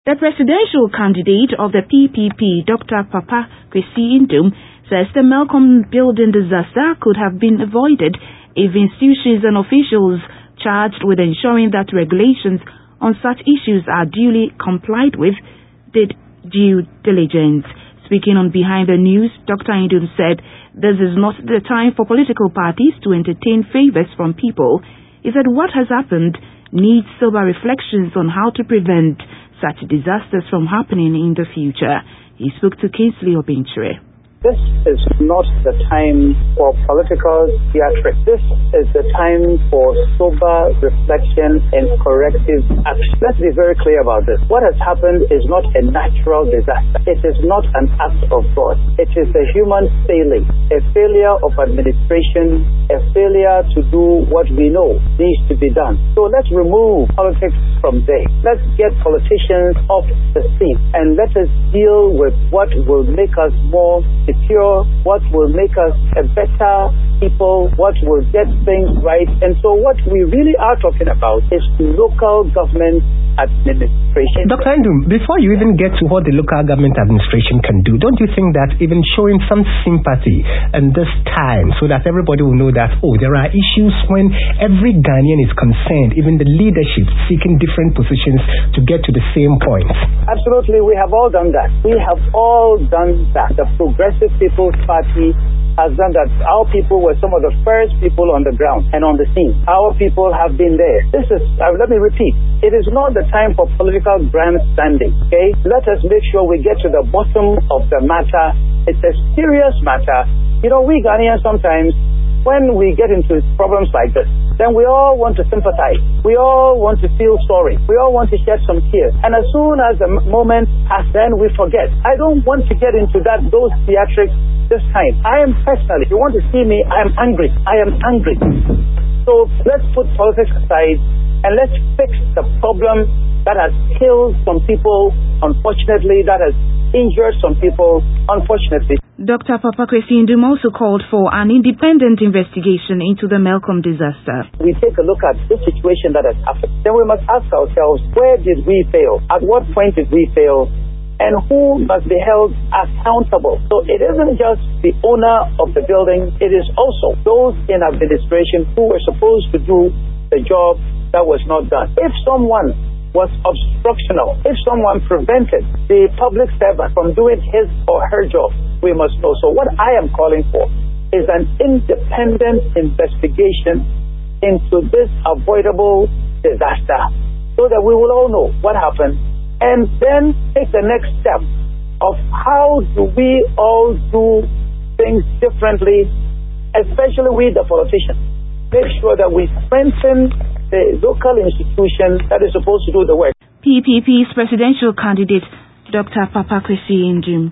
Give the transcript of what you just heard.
The presidential candidate of the PPP, Dr. Papa Kwesi Nduom, says the Melcom building disaster could have been avoided if institutions and officials charged with ensuring that regulations on such issues are duly complied with did due diligence. Speaking on Behind the News, Dr. Nduom said this is not the time for political parties to entertain favors from people. He said what has happened needs sober reflections on how to prevent such disasters from happening in the future. He spoke to Kingsley Obinchere. This is not the time for political theatrics. This is the time for sober reflection and corrective action. Let's be very clear about this. What has happened is not a natural disaster. It is not an act of God. It is a human failing, a failure of administration, a failure to do what we know needs to be done. So let's remove politics from there. Let's get politicians off the scene and let us deal with what will make us more secure, what will make us a better people, what will get things right. And so what we really are talking about is local government administration. Dr. Nduom, before you even get to what the local government administration can do, don't you think that even showing some sympathy in this time so that everybody will know that, there are issues when every Ghanaian is concerned, even the leadership seeking different positions to get to the same point? Absolutely, we have all done that. We have all done that. The Progressive People's Party has done that. Our people were some of the first people on the ground and on the scene. Our people have been there. This is, let me repeat, it is not the time for political grandstanding, okay? Let us make sure we get to the bottom of the matter. It's a serious matter. You know, we Ghanaians sometimes, when we get into problems like this, then we all want to sympathize. We all want to feel sorry. We all want to shed some tears. And as soon as the moment passes, then we forget. I don't want to get into those theatrics this time. I am personally, if you want to see me, I am angry. I am angry. So let's put politics aside and let's fix the problem that has killed some people, unfortunately, that has injured some people, unfortunately. Dr. Papa Kwesi Nduom also called for an independent investigation into the Melcom disaster. We take a look at the situation that has happened. Then we must ask ourselves, where did we fail? At what point did we fail? And who must be held accountable? So it isn't just the owner of the building, it is also those in administration who were supposed to do the job that was not done. If someone was obstructional, if someone prevented the public servant from doing his or her job, we must know. So what I am calling for is an independent investigation into this avoidable disaster so that we will all know what happened and then take the next step of how do we all do things differently, especially we the politicians. Make sure that we strengthen the local institution that is supposed to do the work. PPP's presidential candidate, Dr. Papa Kwesi Nduom.